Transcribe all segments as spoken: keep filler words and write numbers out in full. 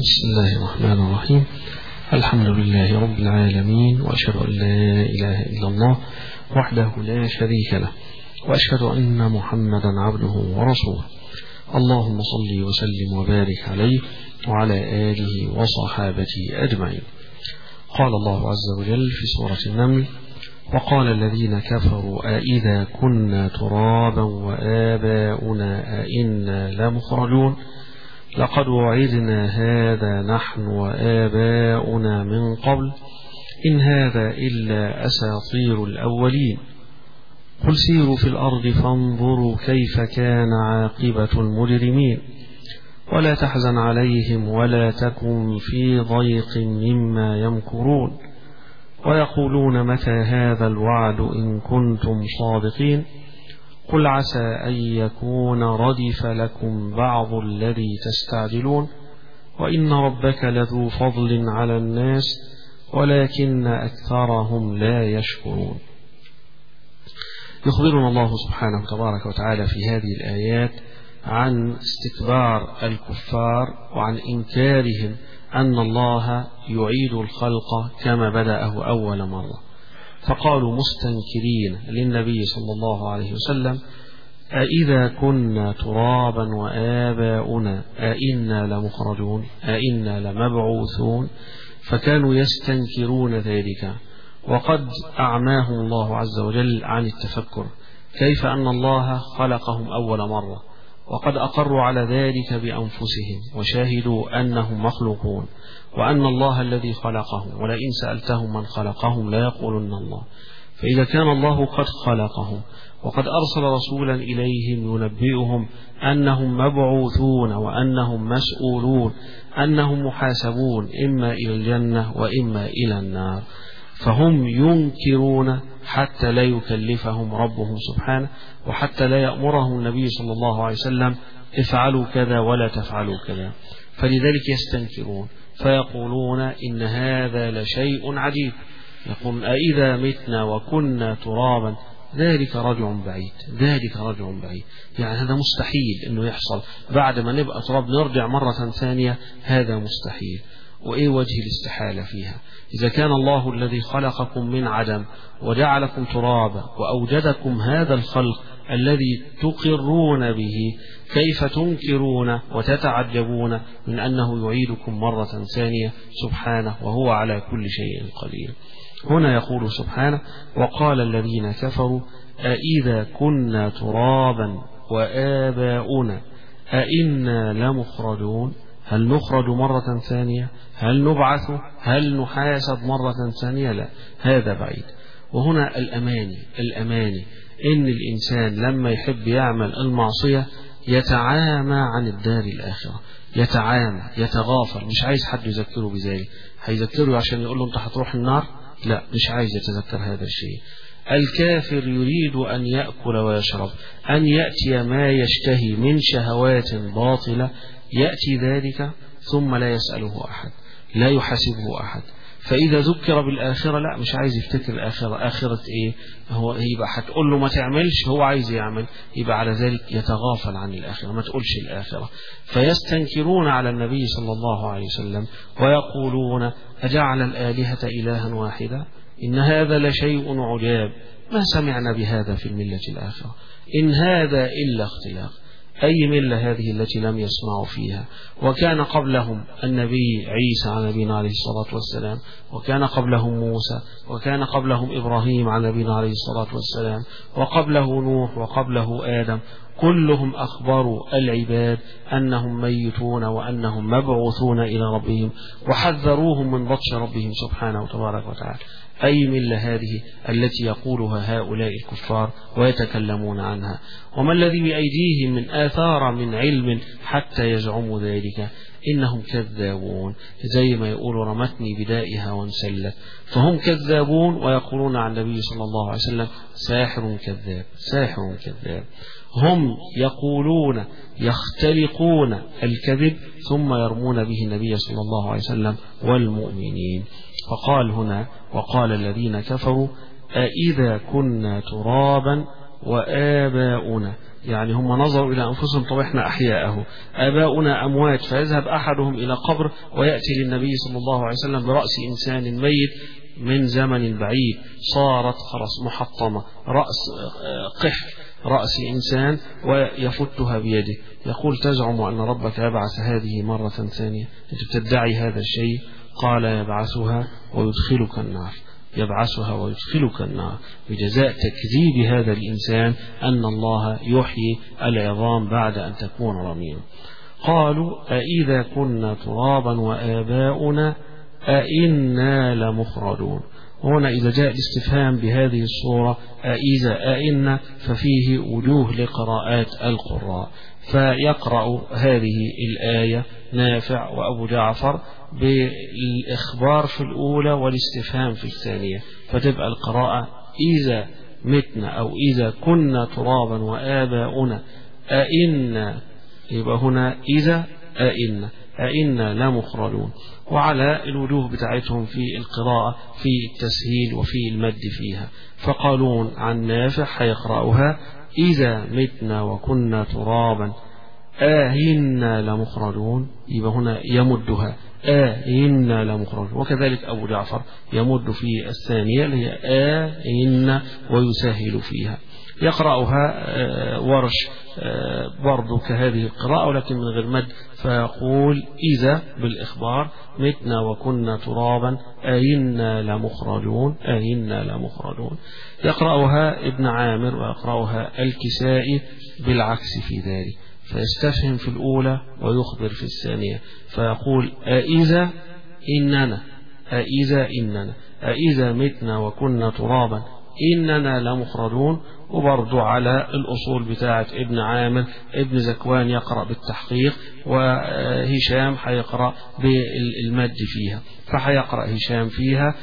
بسم الله الرحمن الرحيم. الحمد لله رب العالمين، وأشهد أن لا إله إلا الله وحده لا شريك له، وأشهد أن محمدا عبده ورسوله. اللهم صل وسلم وبارك عليه وعلى آله وصحابته أجمعين. قال الله عز وجل في سورة النمل: وقال الذين كفروا أئذا كنا ترابا وآباؤنا أئنا لمخرجون لقد وعدنا هذا نحن وآباؤنا من قبل إن هذا إلا أساطير الأولين قل سيروا في الأرض فانظروا كيف كان عاقبة المجرمين ولا تحزن عليهم ولا تكن في ضيق مما يمكرون ويقولون متى هذا الوعد إن كنتم صادقين قل عسى أن يكون ردف لكم بعض الذي تستعجلون وإن ربك لذو فضل على الناس ولكن أكثرهم لا يشكرون. يخبرنا الله سبحانه تبارك وتعالى في هذه الآيات عن استكبار الكفار وعن إنكارهم أن الله يعيد الخلق كما بدأه أول مرة، فقالوا مستنكرين للنبي صلى الله عليه وسلم: أئذا كنا ترابا وآباؤنا أئنا لمخرجون أئنا لمبعوثون، فكانوا يستنكرون ذلك، وقد أعماهم الله عز وجل عن التفكر كيف أن الله خلقهم أول مرة، وقد أقروا على ذلك بأنفسهم وشاهدوا أنهم مخلوقون وأن الله الذي خلقهم، ولئن سألتهم من خلقهم لا يقولن الله. فإذا كان الله قد خلقهم وقد أرسل رسولا إليهم ينبئهم أنهم مبعوثون وأنهم مسؤولون أنهم محاسبون إما إلى الجنة وإما إلى النار، فهم ينكرون حتى لا يكلفهم ربهم سبحانه، وحتى لا يأمرهم النبي صلى الله عليه وسلم افعلوا كذا ولا تفعلوا كذا، فلذلك يستنكرون فيقولون إن هذا لشيء عجيب. يقول: أئذا متنا وكنا ترابا ذلك رجع بعيد ذلك رجع بعيد يعني هذا مستحيل أنه يحصل، بعد ما نبقى تراب نرجع مرة ثانية، هذا مستحيل. وإيه وجه الاستحالة فيها؟ إذا كان الله الذي خلقكم من عدم وجعلكم ترابا وأوجدكم هذا الخلق الذي تقرون به، كيف تنكرون وتتعجبون من أنه يعيدكم مرة ثانية سبحانه وهو على كل شيء قدير؟ هنا يقول سبحانه: وقال الذين كفروا أئذا كنا ترابا وآباؤنا أئنا لمخرجون، هل نخرج مرة ثانية؟ هل نبعث؟ هل نحاسب مرة ثانية؟ لا، هذا بعيد. وهنا الأماني الأماني إن الإنسان لما يحب يعمل المعصية يتعامى عن الدار الآخرة، يتعامى يتغافل، مش عايز حد يذكره بذلك. هيذكره عشان يقول له أنت هتروح النار؟ لا، مش عايز يتذكر هذا الشيء. الكافر يريد أن يأكل ويشرب، أن يأتي ما يشتهي من شهوات باطلة، يأتي ذلك ثم لا يسأله أحد، لا يحاسبه أحد. فإذا ذكر بالآخرة لا، مش عايز يفتكر الآخرة. آخرة إيه؟ هو يبقى هتقول له ما تعملش، هو عايز يعمل، يبقى على ذلك يتغافل عن الآخرة، ما تقولش الآخرة. فيستنكرون على النبي صلى الله عليه وسلم ويقولون: أجعل الآلهة إلها واحدا إن هذا لشيء عجاب ما سمعنا بهذا في الملة الآخرة إن هذا إلا اختلاق. أي ملة هذه التي لم يسمعوا فيها؟ وكان قبلهم النبي عيسى على نبينا عليه الصلاة والسلام، وكان قبلهم موسى، وكان قبلهم إبراهيم على نبينا عليه الصلاة والسلام، وقبله نوح، وقبله آدم، كلهم أخبروا العباد أنهم ميتون وأنهم مبعوثون إلى ربهم، وحذروهم من بطش ربهم سبحانه وتبارك وتعالى. أي ملة هذه التي يقولها هؤلاء الكفار ويتكلمون عنها؟ وما الذي بأيديهم من آثار من علم حتى يزعموا ذلك؟ إنهم كذابون، زي ما يقولوا رمتني بدائها وانسلت. فهم كذابون ويقولون عن النبي صلى الله عليه وسلم ساحر كذاب ساحر كذاب. هم يقولون يختلقون الكذب ثم يرمون به النبي صلى الله عليه وسلم والمؤمنين. فقال هنا: وقال الذين كفروا أئذا كنا ترابا وآباؤنا يعني هم نظروا إلى أنفسهم طب إحنا أحياءه آباؤنا أموات، فيذهب أحدهم إلى قبر ويأتي للنبي صلى الله عليه وسلم برأس إنسان ميت من زمن بعيد، صارت خلاص محطمة، رأس قحف رأس إنسان ويفتها بيده، يقول تزعم أن ربك يبعث هذه مرة ثانية؟ أنت بتدعي هذا الشيء؟ قال يبعثها ويدخلك النار، يبعثها ويدخلك النار بجزاء تكذيب هذا الإنسان أن الله يحيي العظام بعد أن تكون رميما. قالوا أإذا كنا ترابا وآباؤنا أئنا لمخرجون. هنا إذا جاء الاستفهام بهذه الصورة أإذا أئنا ففيه وجوه لقراءات القراء، فيقرأ هذه الآية نافع وأبو جعفر بالإخبار في الأولى والاستفهام في الثانية، فتبقى القراءة إذا متنا أو إذا كنا ترابا وآباؤنا أئنا، يبقى هنا إذا أئنا أئنا لمخرجون. وعلى الوجوه بتاعتهم في القراءة في التسهيل وفي المد فيها، فقالون عن نافع هيقرأها إذا متنا وكنا ترابا آهنا لمخرجون، يبقى هنا يمدها آهنا لمخرجون. وكذلك أبو جعفر يمد في الثانية اللي هي آهنا ويسهل فيها. يقرأها ورش برضو كهذه القراءة ولكن من غير مد، فيقول إذا بالإخبار متنا وكنا ترابا أئنا لمخرجون أئنا لمخرجون. يقرأها ابن عامر ويقرأها الكسائي بالعكس في ذلك، فيستفهم في الأولى ويخبر في الثانية، فيقول أئذا إننا أئذا إننا أئذا متنا وكنا ترابا إننا لمخرجون. وبرضو على الأصول بتاعة ابن عامر ابن زكوان يقرأ بالتحقيق وهشام حيقرأ بالمد فيها، فحيقرأ هشام فيها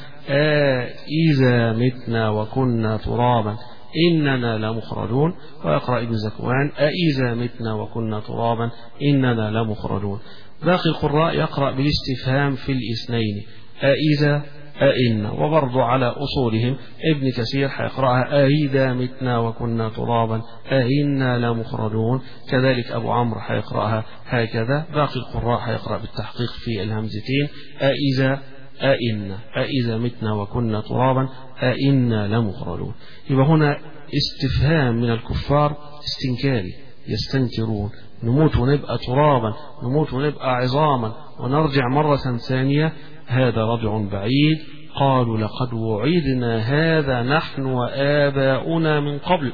إذا متنا وكنا ترابا إننا لمخرجون، ويقرأ ابن زكوان أإذا متنا وكنا ترابا إننا لمخرجون. باقي القراء يقرأ بالاستفهام في الاثنين أإذا أئنا. وبرضو على أصولهم ابن كثير حيقرأها أئذا متنا وكنا ترابا أئنا لمخرجون، كذلك أبو عمرو حيقرأها هكذا. باقي القراء حيقرأ بالتحقيق في الهمزتين أئذا أئنا أئذا متنا وكنا ترابا أئنا لمخرجون. يبقى هنا استفهام من الكفار استنكاري، يستنكرون نموت ونبقى ترابا، نموت ونبقى عظاما ونرجع مرة ثانية، هذا رجع بعيد. قالوا لقد وعدنا هذا نحن وآباؤنا من قبل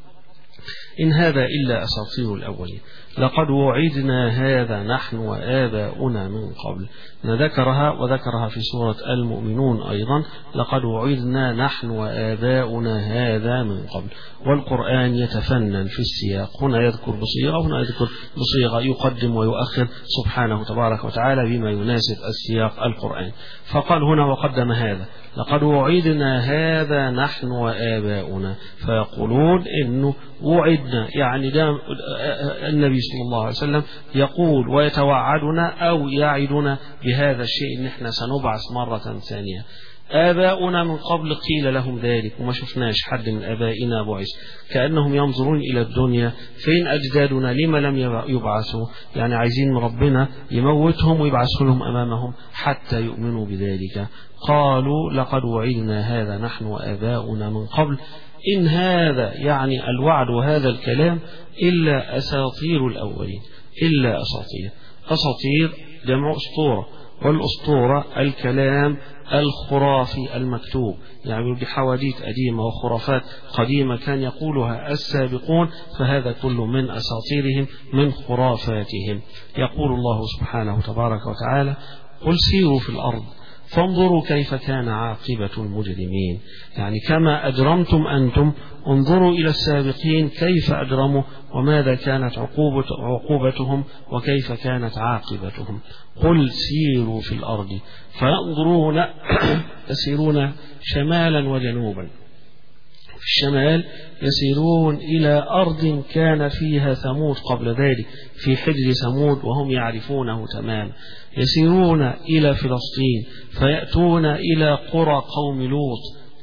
إن هذا إلا أساطير الأولين. لقد وعدنا هذا نحن وآباؤنا من قبل، ذكرها وذكرها في سورة المؤمنون أيضا، لقد وعدنا نحن وآباؤنا هذا من قبل. والقرآن يتفنن في السياق، هنا يذكر بصيغة هنا يذكر بصيغة، يقدم ويؤخر سبحانه تبارك وتعالى بما يناسب السياق القرآن. فقال هنا وقدم هذا، لقد وعدنا هذا نحن وآباؤنا، فيقولون إنه وعدنا يعني ده النبي صلى الله عليه وسلم يقول ويتوعدنا أو يعدنا بهذا الشيء إن احنا سنبعث مرة ثانية. آباؤنا من قبل قيل لهم ذلك وما شفناش حد من آبائنا بعث، كأنهم ينظرون إلى الدنيا فين أجدادنا لما لم يبعثوا، يعني عايزين ربنا يموتهم ويبعثوا لهم أمامهم حتى يؤمنوا بذلك. قالوا لقد وعدنا هذا نحن وآباؤنا من قبل إن هذا يعني الوعد وهذا الكلام إلا أساطير الأولين، إلا أساطير. أساطير جمع أسطورة، والأسطورة الكلام الخرافي المكتوب، يعني بحواديت قديمة وخرافات قديمة كان يقولها السابقون، فهذا كله من أساطيرهم من خرافاتهم. يقول الله سبحانه تبارك وتعالى قل سيروا في الأرض فانظروا كيف كان عاقبة المجرمين، يعني كما أجرمتم أنتم انظروا إلى السابقين كيف أجرموا وماذا كانت عقوبة عقوبتهم وكيف كانت عاقبتهم. قل سيروا في الأرض فينظرون يسيرون شمالا وجنوبا، في الشمال يسيرون إلى أرض كان فيها ثمود قبل ذلك في حجر ثمود وهم يعرفونه تماما، يسيرون إلى فلسطين فيأتون إلى قرى قوم لوط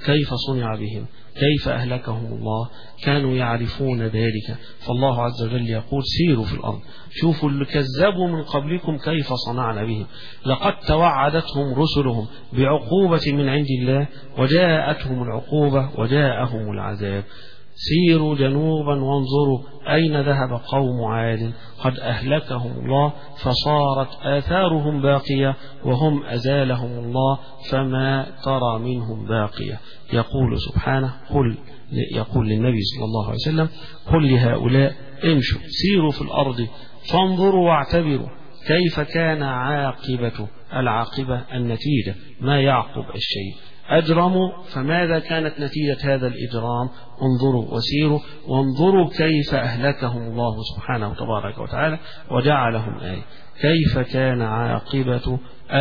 كيف صنع بهم، كيف أهلكهم الله، كانوا يعرفون ذلك. فالله عز وجل يقول سيروا في الأرض، شوفوا اللي كذبوا من قبلكم كيف صنعنا بهم. لقد توعدتهم رسلهم بعقوبة من عند الله وجاءتهم العقوبة وجاءهم العذاب. سيروا جنوبا وانظروا أين ذهب قوم عاد، قد أهلكهم الله فصارت آثارهم باقية وهم أزالهم الله فما ترى منهم باقية. يقول سبحانه قل يقول للنبي صلى الله عليه وسلم قل لهؤلاء امشوا سيروا في الأرض فانظروا واعتبروا كيف كان عاقبة العاقبة النتيجة، ما يعقب الشيء. أجرموا فماذا كانت نتيجة هذا الإجرام؟ انظروا وسيروا وانظروا كيف أهلكهم الله سبحانه تبارك وتعالى وجعلهم آية. كيف كان عاقبة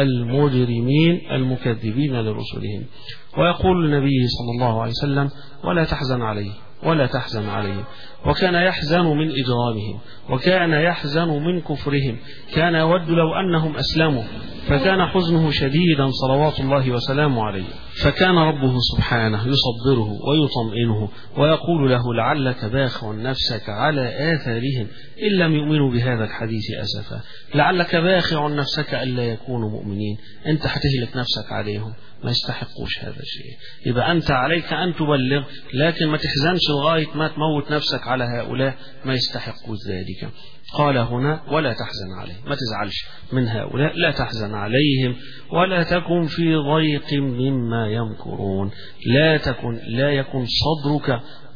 المجرمين المكذبين لرسلهم. ويقول النبي صلى الله عليه وسلم ولا تحزن عليه ولا تحزن عليهم. وكان يحزن من إجرامهم وكان يحزن من كفرهم، كان يود لو أنهم أسلموا، فكان حزنه شديدا صلوات الله وسلامه عليه. فكان ربه سبحانه يصبره ويطمئنه ويقول له لعلك باخع نفسك على آثارهم إن لم يؤمنوا بهذا الحديث أسفا. لعلك باخع نفسك ألا يكونوا مؤمنين، أنت هتهلك نفسك عليهم، ما يستحقوش هذا الشيء. يبقى أنت عليك أن تبلغ، لكن ما تحزنش لغاية ما تموت نفسك على هؤلاء ما يستحقوا ذلك. قال هنا ولا تحزن عليهم، ما تزعلش من هؤلاء، لا تحزن عليهم ولا تكن في ضيق مما يمكرون. لا تكن لا يكن صدرك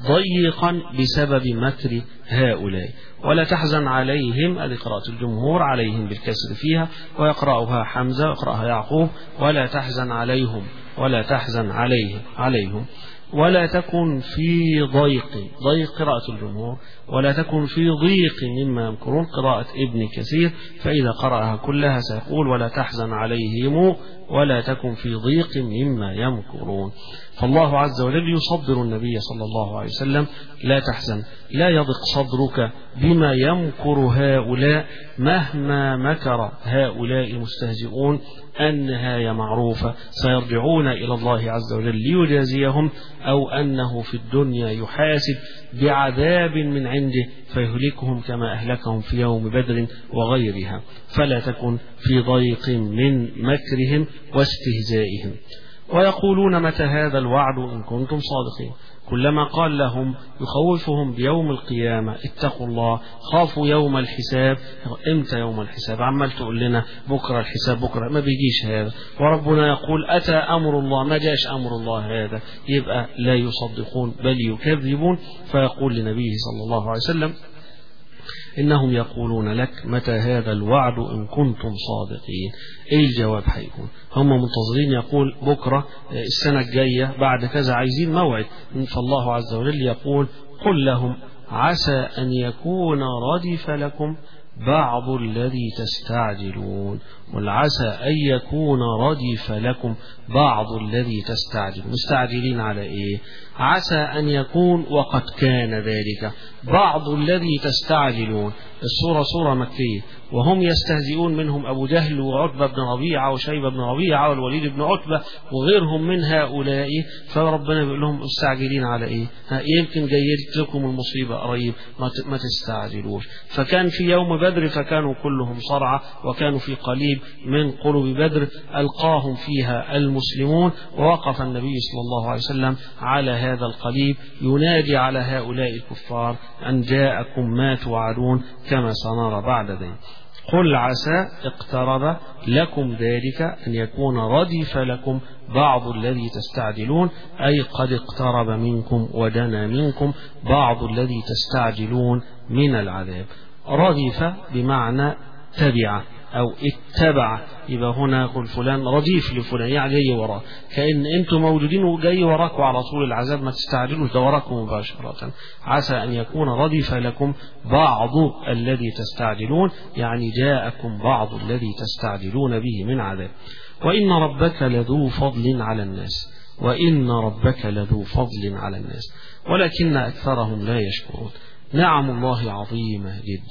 ضيقا بسبب مكر هؤلاء. ولا تحزن عليهم، هذه قراءة الجمهور، عليهم بالكسر فيها، ويقرأها حمزة ويقرأها يعقوب ولا تحزن عليهم ولا تحزن عليهم عليهم ولا تكن في ضيق، ضيق قراءة الجمهور، ولا تكن في ضيق مما يمكرون قراءة ابن كثير، فإذا قرأها كلها سيقول ولا تحزن عليهم ولا تكن في ضيق مما يمكرون. فالله عز وجل يصبر النبي صلى الله عليه وسلم لا تحزن، لا يضق صدرك بما يمكر هؤلاء مهما مكر هؤلاء المستهزئون. النهاية معروفة، سيرجعون إلى الله عز وجل ليجازيهم، أو أنه في الدنيا يحاسب بعذاب من عنده فيهلكهم كما أهلكهم في يوم بدر وغيرها. فلا تكن في ضيق من مكرهم واستهزائهم. ويقولون متى هذا الوعد إن كنتم صادقين. كلما قال لهم يخوفهم بيوم القيامة اتقوا الله، خافوا يوم الحساب. امتى يوم الحساب؟ عمال تقول لنا بكرة الحساب بكرة، ما بيجيش هذا. وربنا يقول أتى أمر الله، ما جاش أمر الله هذا. يبقى لا يصدقون بل يكذبون. فيقول لنبيه صلى الله عليه وسلم إنهم يقولون لك متى هذا الوعد إن كنتم صادقين. إيه الجواب هيكون؟ هم منتظرين، يقول بكرة، السنة الجاية، بعد كذا، عايزين موعد. فالله عز وجل يقول قل لهم عسى أن يكون ردف لكم بعض الذي تستعجلون. والعسى أن يكون ردف لكم بعض الذي تستعجلون. مستعجلين على إيه؟ عسى أن يكون وقد كان ذلك بعض الذي تستعجلون. السورة سورة مكية وهم يستهزئون، منهم أبو جهل وعتبة بن ربيعة وشيبة بن ربيعة والوليد بن عتبة وغيرهم من هؤلاء. فربنا بيقول لهم مستعجلين على إيه؟ يمكن جايت لكم المصيبة قريب، ما تستعجلوش. فكان في يوم بدر فكانوا كلهم صرعى، وكانوا في قليب من قلوب بدر ألقاهم فيها المسلمون، ووقف النبي صلى الله عليه وسلم على هذا القليب ينادي على هؤلاء الكفار أن جاءكم ما توعدون كما سنرى بعد ذلك. قل عسى اقترب لكم ذلك أن يكون ردف لكم بعض الذي تستعجلون، أي قد اقترب منكم ودنا منكم بعض الذي تستعجلون من العذاب. ردف بمعنى تبع أو اتبع. يبقى هنا يقول فلان رديف لفلان، يعني جاي وراه، كأن أنتم موجودين وجاي وراكوا على طول العذاب، ما تستعجلوا، ده وراكم مباشرة. عسى أن يكون ردف لكم بعض الذي تستعجلون، يعني جاءكم بعض الذي تستعجلون به من عذاب. وإن ربك لذو فضل على الناس وإن ربك لذو فضل على الناس ولكن أكثرهم لا يشكرون. نعم الله عظيمة جدا،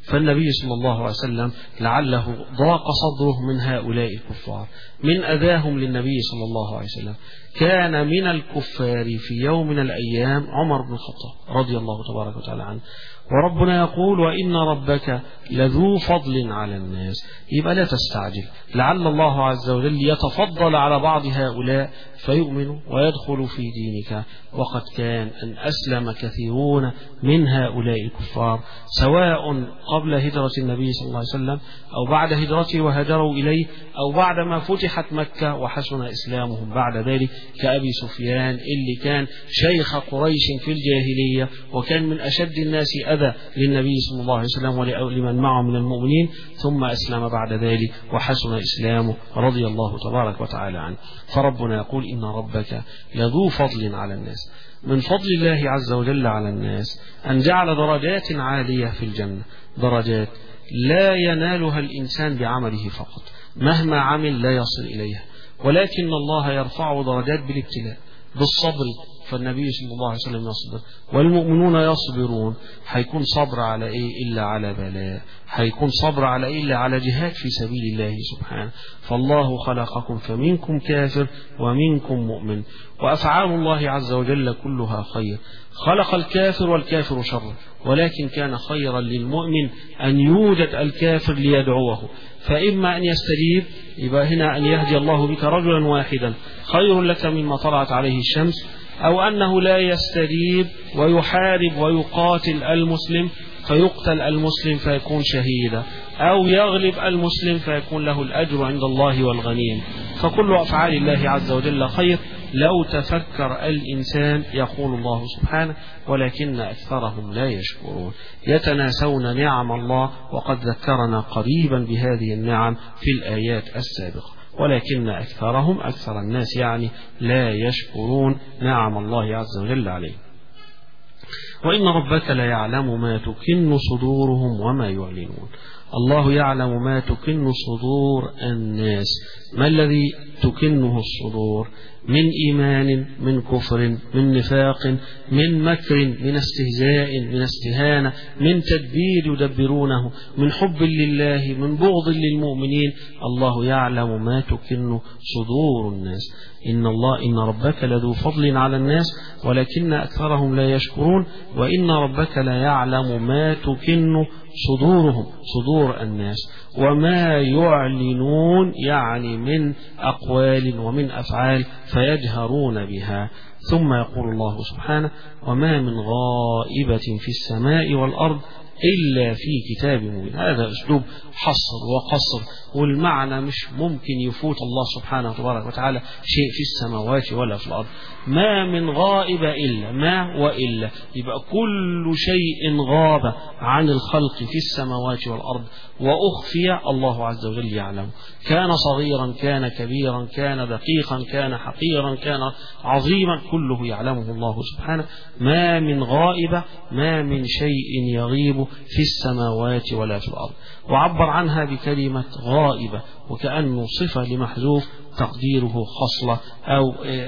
فالنبي صلى الله عليه وسلم لعله ضاق صدره من هؤلاء الكفار من أذاهم للنبي صلى الله عليه وسلم. كان من الكفار في يوم من الأيام عمر بن الخطاب رضي الله تبارك وتعالى عنه، وربنا يقول وإن ربك لذو فضل على الناس. يبقى لا تستعجل، لعل الله عز وجل يتفضل على بعض هؤلاء فيؤمنوا ويدخلوا في دينك، وقد كان أن أسلم كثيرون من هؤلاء الكفار سواء قبل هجرة النبي صلى الله عليه وسلم أو بعد هجرته وهاجروا إليه أو بعدما فتحت مكة وحسن إسلامهم بعد ذلك، كأبي سفيان اللي كان شيخ قريش في الجاهلية وكان من أشد الناس أذى للنبي صلى الله عليه وسلم ولمن معه من المؤمنين، ثم أسلم بعد ذلك وحسن إسلامه رضي الله تبارك وتعالى عنه. فربنا يقول إن ربك لذو فضل على الناس. من فضل الله عز وجل على الناس أن جعل درجات عالية في الجنة، درجات لا ينالها الإنسان بعمله فقط، مهما عمل لا يصل إليها، ولكن الله يرفع درجات بالابتلاء بالصبر. فالنبي صلى الله عليه وسلم يصبر والمؤمنون يصبرون. هيكون صبر على إيه إلا على بلاء، هيكون صبر على إيه إلا على جهاد في سبيل الله سبحانه. فالله خلقكم فمنكم كافر ومنكم مؤمن، وأفعال الله عز وجل كلها خير. خلق الكافر والكافر شر، ولكن كان خيرا للمؤمن أن يوجد الكافر ليدعوه، فإما أن يستجيب، يبقى هنا أن يهدي الله بك رجلا واحدا خير لك مما طلعت عليه الشمس، أو أنه لا يستجيب ويحارب ويقاتل المسلم فيقتل المسلم فيكون شهيدا، أو يغلب المسلم فيكون له الأجر عند الله والغنيم. فكل أفعال الله عز وجل خير لو تفكر الإنسان، يقول الله سبحانه ولكن أكثرهم لا يشكرون، يتناسون نعم الله، وقد ذكرنا قريبا بهذه النعم في الآيات السابقة. ولكن أكثرهم أكثر الناس يعني لا يشكرون نعم الله عز وجل عليه. وإن ربك لا يعلم ما تكن صدورهم وما يعلنون. الله يعلم ما تكن صدور الناس. ما الذي تكنه الصدور؟ من إيمان، من كفر، من نفاق، من مكر، من استهزاء، من استهانة، من تدبير يدبرونه، من حب لله، من بغض للمؤمنين. الله يعلم ما تكن صدور الناس. إن الله إن ربك لذو فضل على الناس ولكن أكثرهم لا يشكرون. وإن ربك لا يعلم ما تكن صدورهم، صدور الناس، وما يعلنون يعني من أقوال ومن أفعال فيجهرون بها. ثم يقول الله سبحانه وما من غائبة في السماء والأرض إلا في كتاب مبين. هذا أسلوب حصر وقصر، والمعنى مش ممكن يفوت الله سبحانه وتبارك وتعالى شيء في السماوات ولا في الأرض. ما من غائب إلا، ما وإلا، يبقى كل شيء غاب عن الخلق في السماوات والأرض وأخفي الله عز وجل يعلم، كان صغيرا كان كبيرا كان دقيقا كان حقيرا كان عظيما، كله يعلمه الله سبحانه. ما من غائبة، ما من شيء يغيب في السماوات ولا في الأرض. وعبر عنها بكلمة غائبة وكأنه صفة لمحذوف تقديره خصلة أو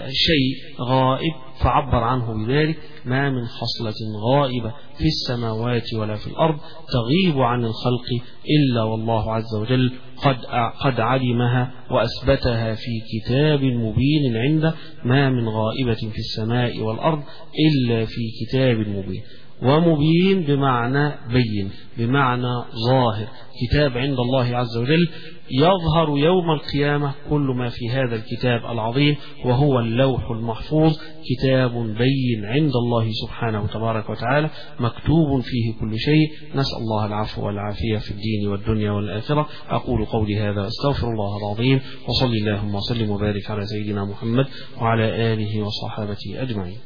شيء غائب، فعبر عنه بذلك ما من خصلة غائبة في السماوات ولا في الأرض تغيب عن الخلق إلا والله عز وجل قد قد علمها وأثبتها في كتاب مبين عنده. ما من غائبة في السماء والأرض إلا في كتاب مبين. ومبين بمعنى بين، بمعنى ظاهر. كتاب عند الله عز وجل يظهر يوم القيامة كل ما في هذا الكتاب العظيم وهو اللوح المحفوظ، كتاب بين عند الله سبحانه وتبارك وتعالى مكتوب فيه كل شيء. نسأل الله العفو والعافية في الدين والدنيا والآخرة. أقول قولي هذا أستغفر الله العظيم، وصلي اللهم وسلم وبارك على سيدنا محمد وعلى آله وصحابته أجمعين.